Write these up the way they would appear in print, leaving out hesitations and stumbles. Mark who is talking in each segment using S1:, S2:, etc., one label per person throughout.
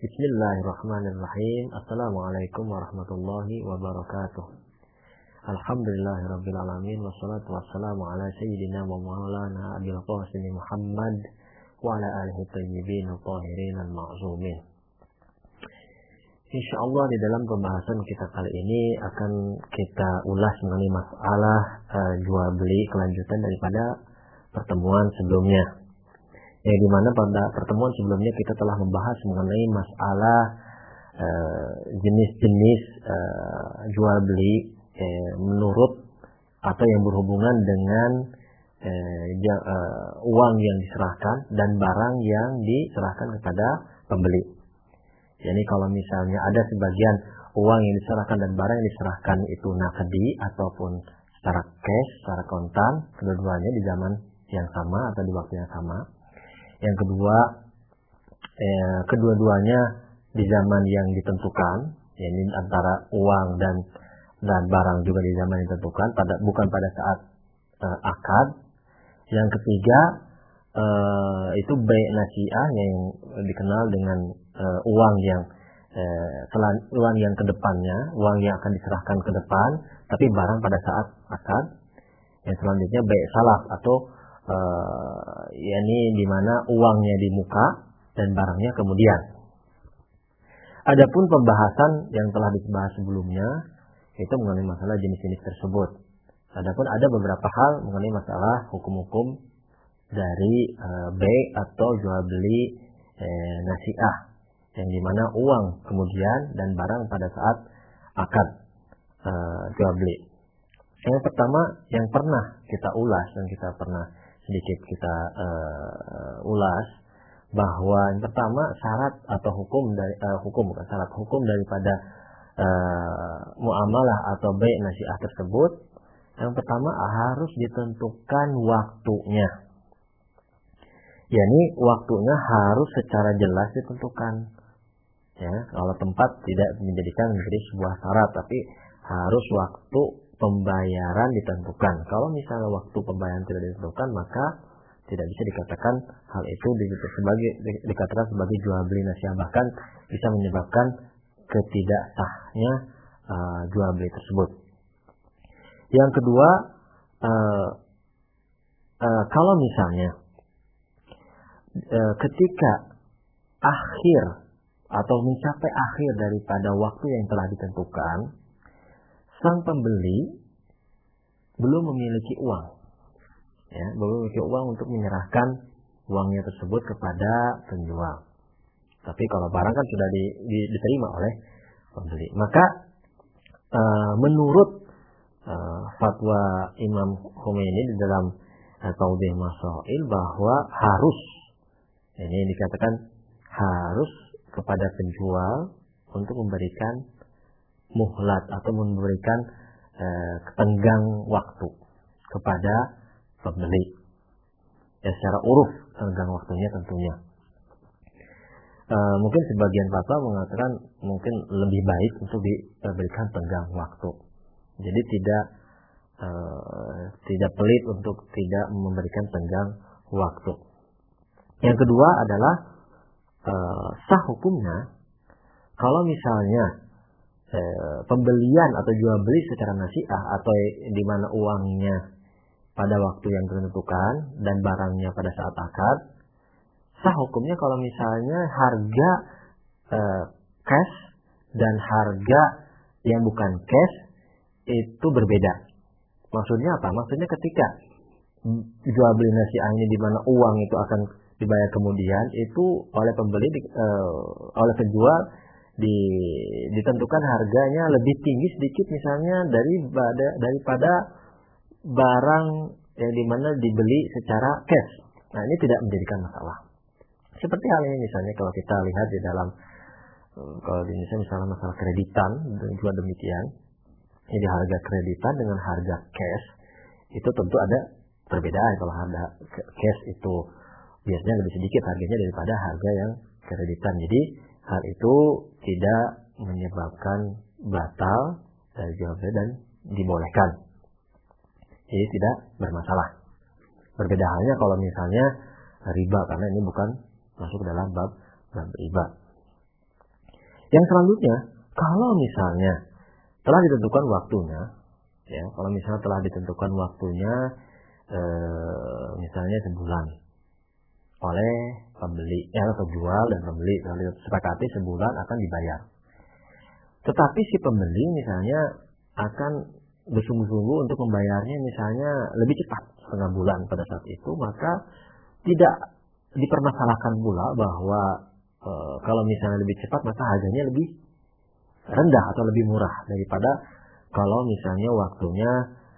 S1: Bismillahirrahmanirrahim. Assalamualaikum warahmatullahi wabarakatuh. Alhamdulillahirabbil alamin wassalatu wassalamu ala sayyidina wa maulana Abil Qasim Muhammad wa ala alihi thayyibin tahirin al-ma'zumin. Insyaallah di dalam pembahasan kita kali ini akan kita ulas mengenai masalah jual beli kelanjutan daripada pertemuan sebelumnya. Yang dimana pada pertemuan sebelumnya kita telah membahas mengenai masalah jenis-jenis jual beli menurut atau yang berhubungan dengan uang yang diserahkan dan barang yang diserahkan kepada pembeli. Jadi kalau misalnya ada sebagian uang yang diserahkan dan barang yang diserahkan itu nakdi ataupun secara cash, secara kontan, kedua-duanya di zaman yang sama atau di waktu yang sama. Yang kedua, kedua-duanya di zaman yang ditentukan, yakni antara uang dan barang juga di zaman yang ditentukan, bukan pada saat akad. Yang ketiga, itu bai' nasi'ah yang dikenal dengan uang yang kedepannya, uang yang akan diserahkan ke depan, tapi barang pada saat akad. Yang selanjutnya bai' salaf atau yakni di mana uangnya di muka dan barangnya kemudian. Adapun pembahasan yang telah dibahas sebelumnya itu mengenai masalah jenis-jenis tersebut. Adapun ada beberapa hal mengenai masalah hukum-hukum dari bai' atau jual beli nasi'ah, yang dimana uang kemudian dan barang pada saat akad jual beli. Yang pertama yang pernah kita ulas dan kita pernah sedikit kita ulas bahwa yang pertama syarat atau hukum daripada muamalah atau bai' nasi'ah tersebut, yang pertama harus ditentukan waktunya. Yani waktunya harus secara jelas ditentukan. Ya, kalau tempat tidak menjadikan menjadi sebuah syarat, tapi harus waktu pembayaran ditentukan. Kalau misalnya waktu pembayaran tidak ditentukan, maka tidak bisa dikatakan hal itu dikatakan sebagai jual beli nasi'ah, bahkan bisa menyebabkan ketidaksahnya jual beli tersebut. Yang kedua, kalau misalnya ketika akhir atau mencapai akhir daripada waktu yang telah ditentukan, sang pembeli belum memiliki uang, ya, belum memiliki uang untuk menyerahkan uangnya tersebut kepada penjual. Tapi kalau barang kan sudah diterima oleh pembeli, maka menurut fatwa Imam Khomeini di dalam Tawdih Masail bahwa harus, ini dikatakan harus kepada penjual untuk memberikan muhlat atau memberikan tenggang waktu kepada pembeli. Ya, secara uruf tenggang waktunya tentunya. Mungkin sebagian fatwa mengatakan mungkin lebih baik untuk diberikan tenggang waktu. Jadi tidak pelit untuk tidak memberikan tenggang waktu. Yang kedua adalah sah hukumnya kalau misalnya pembelian atau jual beli secara nasi'ah atau di mana uangnya pada waktu yang ditentukan dan barangnya pada saat akad, sah hukumnya kalau misalnya harga cash dan harga yang bukan cash itu berbeda. Maksudnya apa? Maksudnya ketika jual beli nasi'ah ini di mana uang itu akan dibayar kemudian, itu oleh pembeli oleh penjual ditentukan harganya lebih tinggi sedikit misalnya daripada barang yang dimana dibeli secara cash. Nah, ini tidak menjadikan masalah. Seperti hal ini misalnya kalau kita lihat di dalam, kalau di Indonesia misalnya masalah kreditan juga demikian. Jadi harga kreditan dengan harga cash itu tentu ada perbedaan. Kalau harga cash itu biasanya lebih sedikit harganya daripada harga yang kreditan. Jadi hal itu tidak menyebabkan batal dari jual beli dan dibolehkan. Jadi tidak bermasalah. Berbeda halnya kalau misalnya riba, karena ini bukan masuk dalam bab riba. Yang selanjutnya, kalau misalnya telah ditentukan waktunya, ya, kalau misalnya telah ditentukan waktunya, misalnya sebulan oleh pembeli, penjual dan pembeli lalu sepakati sebulan akan dibayar. Tetapi si pembeli misalnya akan bersungguh-sungguh untuk membayarnya misalnya lebih cepat, setengah bulan pada saat itu, maka tidak dipermasalahkan pula bahwa kalau misalnya lebih cepat maka harganya lebih rendah atau lebih murah daripada kalau misalnya waktunya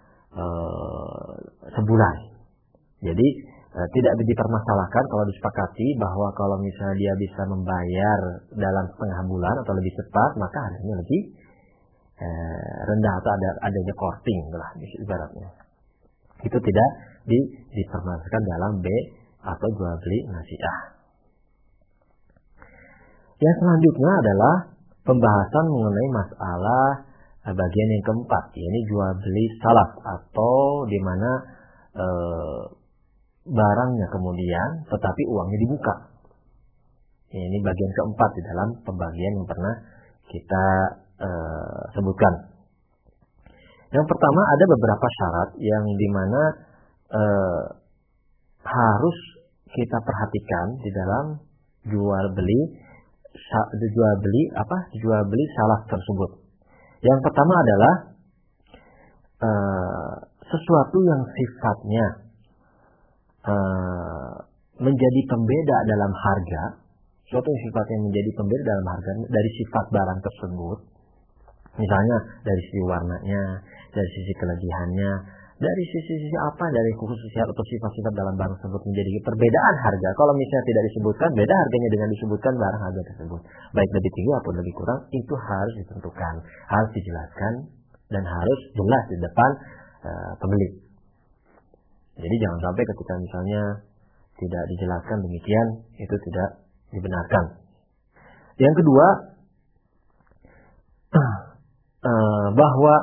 S1: sebulan. Jadi tidak dipermasalahkan kalau disepakati bahwa kalau misalnya dia bisa membayar dalam setengah bulan atau lebih cepat maka harganya lebih rendah atau adanya korting lah ibaratnya. Itu tidak dipermasalahkan dalam B atau jual beli nasiah. Yang selanjutnya adalah pembahasan mengenai masalah bagian yang keempat, yaitu jual beli salaf atau di mana barangnya kemudian tetapi uangnya dibuka. Ini bagian keempat di dalam pembagian yang pernah kita sebutkan. Yang pertama ada beberapa syarat yang dimana harus kita perhatikan di dalam jual beli salaf tersebut. Yang pertama adalah sesuatu yang sifatnya menjadi pembeda dalam harga, sesuatu yang sifatnya menjadi pembeda dalam harga dari sifat barang tersebut. Misalnya dari sisi warnanya, dari sisi kelebihannya, dari sisi apa, dari khususiyat atau sifat-sifat dalam barang tersebut menjadi perbedaan harga. Kalau misalnya tidak disebutkan, beda harganya dengan disebutkan barang harga tersebut. Baik lebih tinggi ataupun lebih kurang, itu harus ditentukan, harus dijelaskan, dan harus jelas di depan pembeli. Jadi jangan sampai ketika misalnya tidak dijelaskan demikian, itu tidak dibenarkan. Yang kedua, bahwa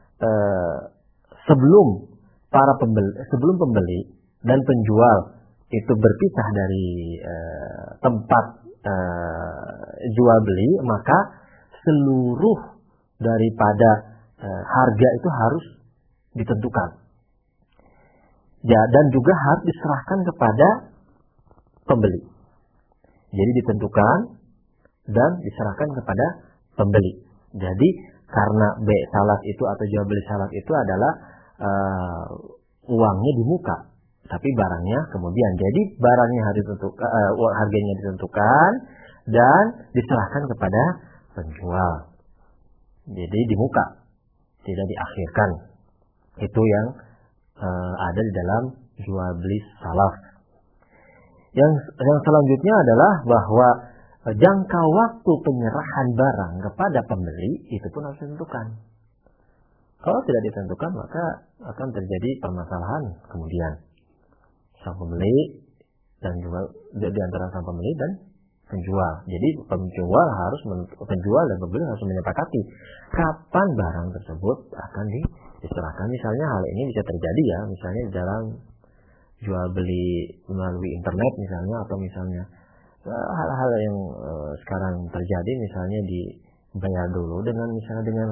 S1: sebelum pembeli dan penjual itu berpisah dari tempat jual beli, maka seluruh daripada harga itu harus ditentukan. Ya, dan juga harus diserahkan kepada pembeli. Jadi ditentukan dan diserahkan kepada pembeli. Jadi karena B salaf itu atau jual beli salaf itu adalah uangnya di muka, tapi barangnya kemudian. Jadi barangnya harus ditentukan, harganya ditentukan dan diserahkan kepada penjual. Jadi di muka, tidak diakhirkan. Itu yang ada di dalam jual beli salaf. Yang selanjutnya adalah bahwa jangka waktu penyerahan barang kepada pembeli itu pun harus ditentukan. Kalau tidak ditentukan maka akan terjadi permasalahan kemudian sang pembeli dan juga di antara sang pembeli dan penjual. Jadi penjual dan pembeli harus menyepakati kapan barang tersebut akan diserahkan. Misalnya hal ini bisa terjadi ya, misalnya dalam jual beli melalui internet misalnya, atau misalnya hal-hal yang sekarang terjadi misalnya dibayar dulu dengan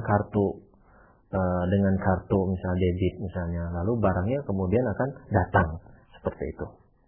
S1: kartu misalnya debit misalnya, lalu barangnya kemudian akan datang seperti itu.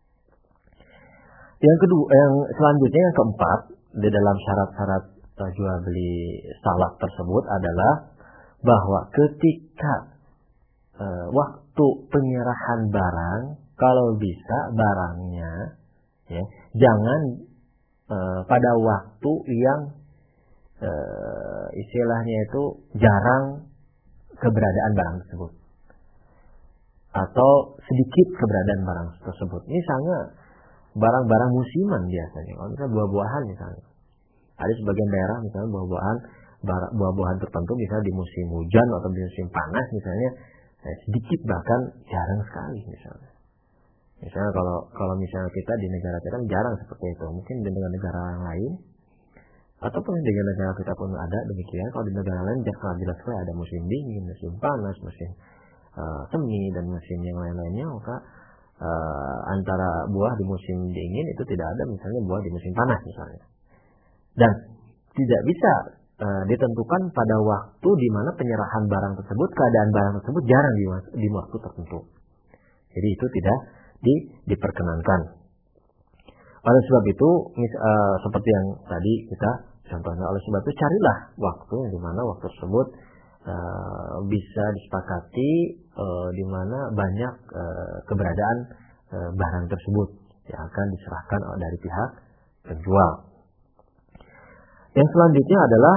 S1: Yang kedua, yang selanjutnya yang keempat di dalam syarat-syarat jual beli salaf tersebut adalah bahwa ketika waktu penyerahan barang, kalau bisa barangnya ya jangan pada waktu yang istilahnya itu jarang keberadaan barang tersebut atau sedikit keberadaan barang tersebut. Misalnya barang-barang musiman biasanya, kalau misalnya buah-buahan misalnya, ada sebagian daerah misalnya buah-buahan tertentu misalnya di musim hujan atau di musim panas misalnya sedikit bahkan jarang sekali misalnya. Misalnya kalau misalnya kita di negara kita jarang seperti itu, mungkin di negara lain ataupun di negara kita pun ada demikian. Kalau di negara lain jelas ada musim dingin, musim panas, musim semi dan musim yang lain-lainnya, maka antara buah di musim dingin itu tidak ada misalnya buah di musim panas misalnya. Dan tidak bisa ditentukan pada waktu di mana penyerahan barang tersebut, keadaan barang tersebut jarang di waktu tertentu. Jadi itu tidak diperkenankan. Oleh sebab itu, seperti yang tadi kita contohnya, oleh sebab itu carilah waktu di mana waktu tersebut bisa disepakati, di mana banyak keberadaan barang tersebut yang akan diserahkan dari pihak penjual. Yang selanjutnya adalah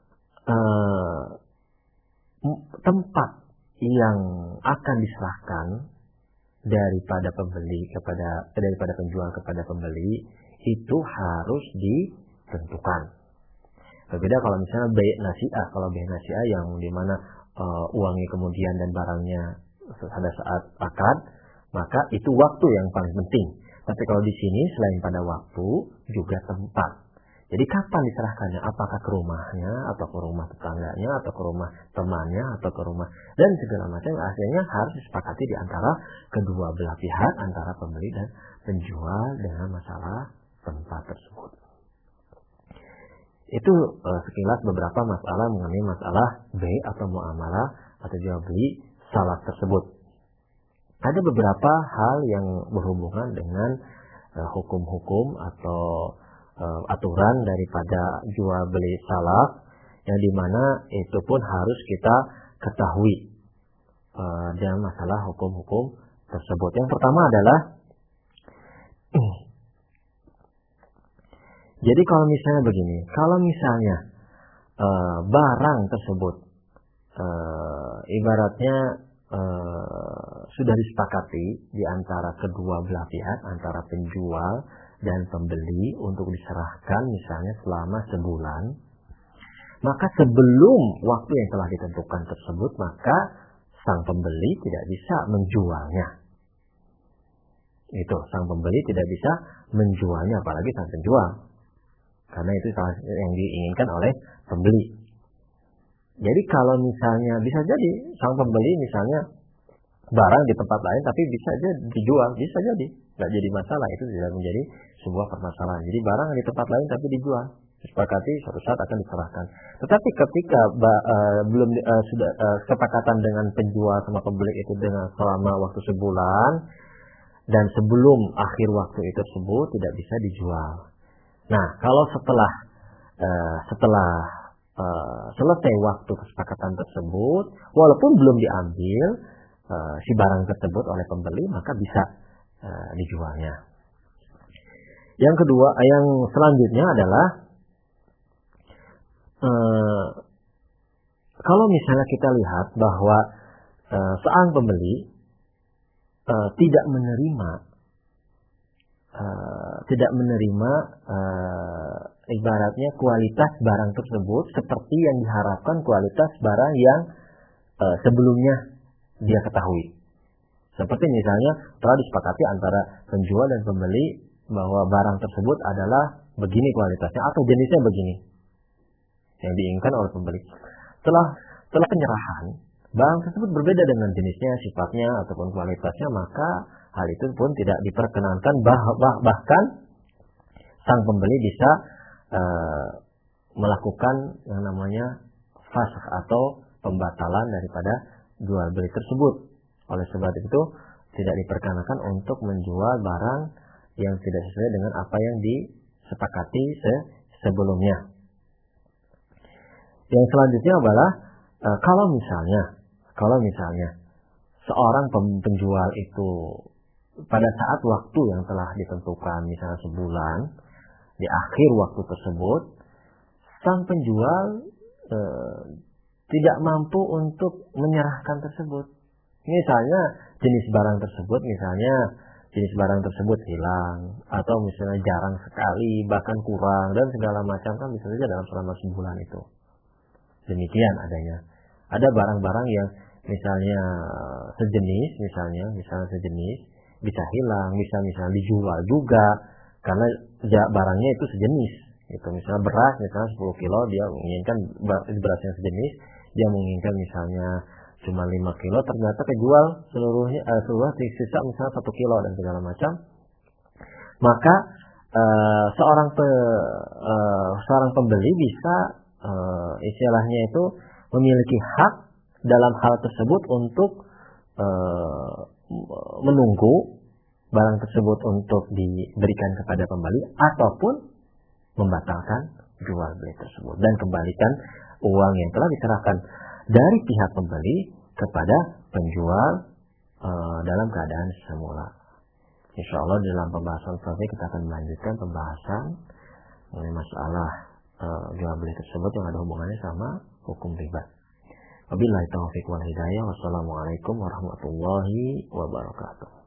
S1: tempat yang akan diserahkan daripada penjual kepada pembeli itu harus ditentukan. Berbeda kalau misalnya bai' nasi'ah. Kalau bai' nasi'ah yang dimana uangnya kemudian dan barangnya pada saat akad, maka itu waktu yang paling penting. Tapi kalau di sini selain pada waktu juga tempat. Jadi kapan diserahkannya? Apakah ke rumahnya, atau ke rumah tetangganya, atau ke rumah temannya, atau ke rumah, dan segala macam. Akhirnya harus disepakati di antara kedua belah pihak, antara pembeli dan penjual dengan masalah tempat tersebut. Itu sekilas beberapa masalah mengenai masalah bai' atau muamalah atau jual beli salat tersebut. Ada beberapa hal yang berhubungan dengan hukum-hukum atau aturan daripada jual beli salaf, yang dimana itu pun harus kita ketahui dalam masalah hukum-hukum tersebut. Yang pertama adalah jadi kalau misalnya begini, kalau misalnya barang tersebut ibaratnya sudah disepakati di antara kedua belah pihak, antara penjual dan pembeli untuk diserahkan misalnya selama sebulan, maka sebelum waktu yang telah ditentukan tersebut, maka sang pembeli tidak bisa menjualnya. Itu, sang pembeli tidak bisa menjualnya, apalagi sang penjual. Karena itu yang diinginkan oleh pembeli. Jadi kalau misalnya bisa jadi sang pembeli misalnya barang di tempat lain tapi bisa aja dijual, bisa jadi, nggak jadi masalah, itu tidak menjadi sebuah permasalahan. Jadi barang di tempat lain tapi dijual, disepakati suatu saat akan diserahkan. Tetapi ketika belum sudah kesepakatan dengan penjual sama pembeli itu dengan selama waktu sebulan dan sebelum akhir waktu itu tersebut tidak bisa dijual. Nah, kalau setelah selesai waktu kesepakatan tersebut, walaupun belum diambil si barang tersebut oleh pembeli, maka bisa dijualnya. Yang kedua, yang selanjutnya adalah kalau misalnya kita lihat bahwa seorang pembeli tidak menerima ibaratnya kualitas barang tersebut seperti yang diharapkan kualitas barang yang sebelumnya dia ketahui. Seperti misalnya telah disepakati antara penjual dan pembeli bahwa barang tersebut adalah begini kualitasnya atau jenisnya begini yang diinginkan oleh pembeli. Setelah penyerahan, barang tersebut berbeda dengan jenisnya, sifatnya ataupun kualitasnya, maka hal itu pun tidak diperkenankan, bahkan sang pembeli bisa melakukan yang namanya fasakh atau pembatalan daripada jual beli tersebut. Oleh sebab itu tidak diperkenankan untuk menjual barang yang tidak sesuai dengan apa yang disepakati sebelumnya. Yang selanjutnya adalah kalau misalnya seorang penjual itu pada saat waktu yang telah ditentukan, misalnya sebulan, di akhir waktu tersebut, sang penjual tidak mampu untuk menyerahkan tersebut. Misalnya jenis barang tersebut hilang, atau misalnya jarang sekali, bahkan kurang, dan segala macam, kan bisa saja dalam selama sebulan itu. Demikian adanya. Ada barang-barang yang misalnya sejenis, bisa hilang, bisa misalnya dijual juga, karena barangnya itu sejenis. Itu misalnya beras, misalnya 10 kilo, dia menginginkan beras yang sejenis, dia menginginkan misalnya cuma 5 kilo, ternyata kejual seluruhnya sisa misalnya 1 kilo dan segala macam. Maka seorang pembeli bisa istilahnya itu memiliki hak dalam hal tersebut untuk menunggu barang tersebut untuk diberikan kepada pembeli ataupun membatalkan jual beli tersebut dan kembalikan uang yang telah diserahkan dari pihak pembeli kepada penjual dalam keadaan semula. Insya Allah dalam pembahasan selanjutnya kita akan melanjutkan pembahasan mengenai masalah jual beli tersebut yang ada hubungannya sama hukum riba. Wabillahi taufiq wal hidayah. Wassalamualaikum warahmatullahi wabarakatuh.